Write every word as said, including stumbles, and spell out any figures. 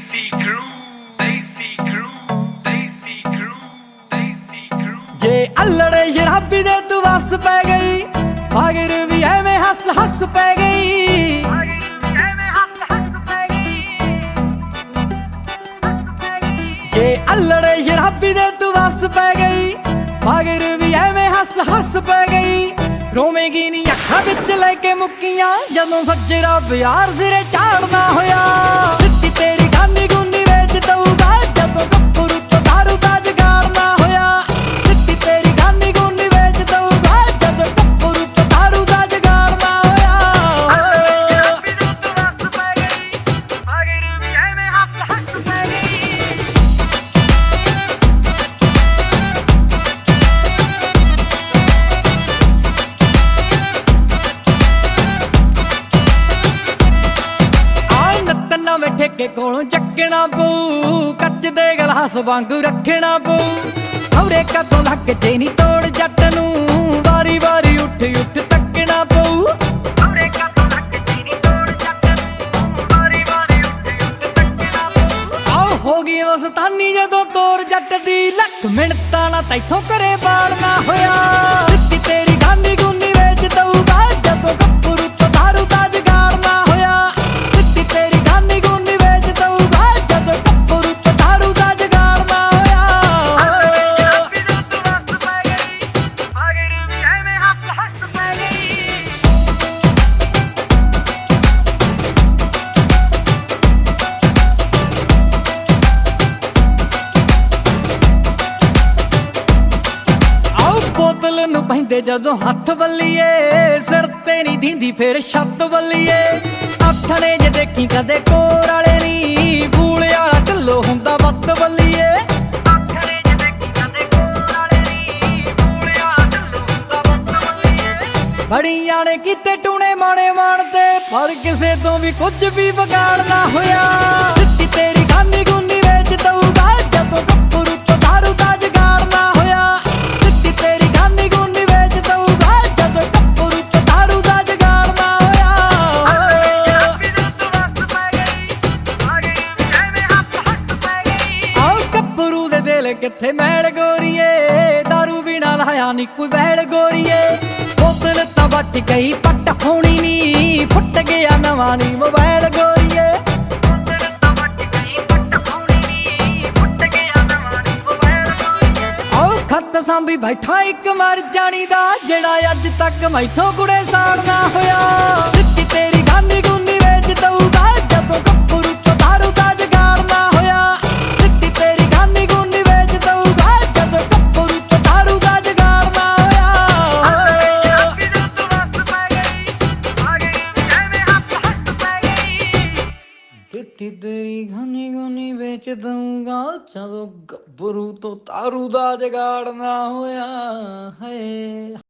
Desi crew, Desi crew, Desi crew, Desi crew। जे अल्लड़े शराबी दे तू बस पै गई, मगर भी एवें हस हस पै गई। जे अल्लड़े शराबी दे तू बस पै गई, मगर भी एवें हस हस पै गई। रोवेगी नी अखां विच लेके मुक्कियां, जदों सज्जरा प्यार सिरे चाड़ना होया। दित्ती तेरी गानी गुनी वेच दऊगा, जदों गप्परू तो दारू दा जगाड़ना होया। दित्ती तेरी गानी गुनी वेच दऊगा, जदों गप्परू तो दारू दा जगाड़ना होया। नवें ठेके कोलों चक्कना पऊ, कच दे गलास वांगू रखना पऊ। खौरे कदों लग जे नी तोड़ जट नूं, वारी वारी उठ उठ तकना पऊ। खौरे कदों लग जे नी तोड़ जट नूं, वारी वारी उठ उठ तकना पऊ। आओ हो गई मस्तानी जदों तोड़ जट दी, लख मिनटां ना तैथों घरे बाड़ना होया। दित्ती तेरी गानी गुनी वेच दऊगा, जदों गप्परू तो दारू दा जगाड़ना होया। दित्ती तेरी गानी गुनी वेच दऊगा, जदों गप्परू तो दारू दा जगाड़ना होया। आओ बोतल नूं पैंदे जदों हत्थ बल्लीए, सिर ते नी दींदी फिर छत्त बल्लीए। आथणे जे देखी कदे कोर वाले नी, फूल वाला ढिल्लो हुंदा वत्त बल्लीए। आथणे जे देखी कदे कोर वाले नी, फूल वाला ढिल्लो हुंदा वत्त बल्लीए। बड़ी जाने कीते टूणे माणे माणते, पर किसे तो भी कुछ भी बिगाड़ना होया। दित्ती तेरी गानी गुनी वेच दऊगा, जदों गप्परू तो दारू दा जगाड़ना होया। दित्ती तेरी गानी गुनी वेच दऊगा, जदों गप्परू तो दारू दा जगाड़ना होया। आओ गप्परू दे दिल किथे मैल गोरीए, दारू बिना लाया नी कोई बैल गोरीए। बोतल तां बच गई पट होनी नी, फुट गया नवां नी मोबाइल गोरीए। बोतल तां बच गई पट होनी नी, फुट गया नवां नी मोबाइल गोरीए। आओ खत सांभी बैठा इक मर जानी दा, जेड़ा अज तक मैथों कुड़े साड़ना होया। दित्ती तेरी गानी गुनी वेच दऊगा, जदों गप्परू तो दारू दा जगाड़ना होया। दित्ती तेरी गानी गुनी वेच दऊगा, जदों गप्परू तो दारू दा जगाड़ना होया। दित्ती तेरी गानी गुनी वेच दूंगा, जदों गप्परू तो दारू दा जगाड़ना होया है।